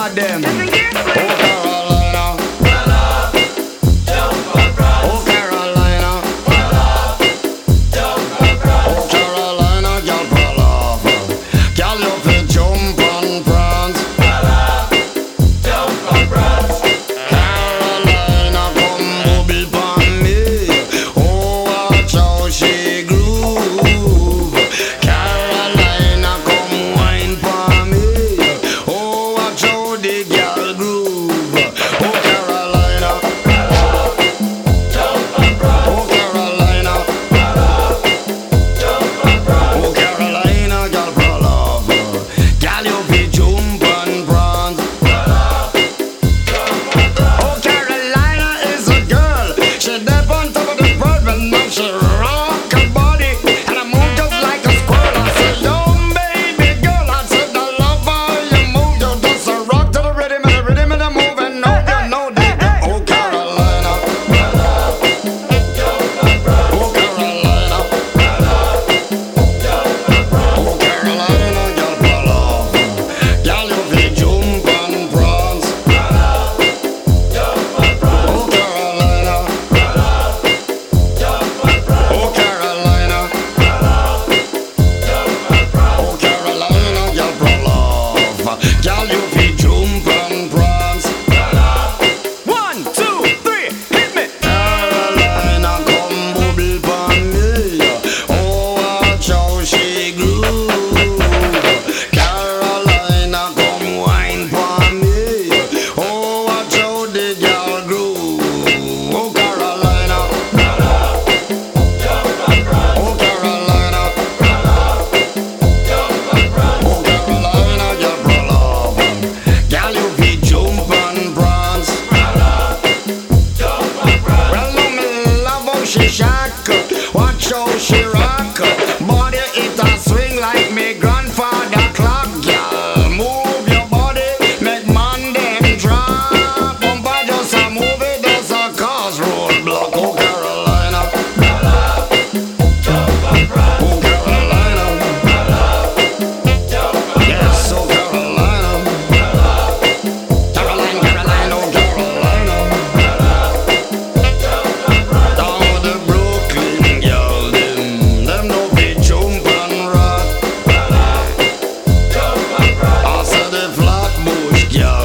God them. Doesn't care for Oh it. Carolina, oh Carolina, oh Carolina, girl pull off. Girl you fi jump and prance. Carolina come bubble pon me. Oh watch how she groove. Carolina come wine pon me. Oh watch how the girl groove. Oh Carolina, oh Carolina, oh Carolina, girl pull off. Girl you fi jump and prance. Oh, Carolina is a girl. She dead on top of the world, but now she rock her body and I move just like a squirrel. I said, yo, baby girl, I said, I love how you move. You just a rock to the rhythm and the move, and no, you know that. Oh, Carolina, oh, Carolina, oh, Carolina, girl, pull off. Girl, you fi jump and prance. Oh Carolina, oh Carolina, oh Carolina, girl pull off. Girl you fi jump and prance. 1, 2, 3, hit me. Carolina come bubble pon me. Oh watch how she groove. Carolina come wine pon me. Oh watch how the girl groove. Oh Carolina, oh Carolina, oh Carolina, girl pull off. Girl you fi jump and prance. Well no me love how she shock. Watch how she rock. Body it a swing like me grandfather clock. Girl move your body, make man them drop. Bumper just a move it, does a cause roadblock. Oh Carolina, oh Carolina, yes, oh Carolina, Caroline, Caroline, oh Carolina, down the Brooklyn girl, them no be jump and rock. I said the Flatbush girl.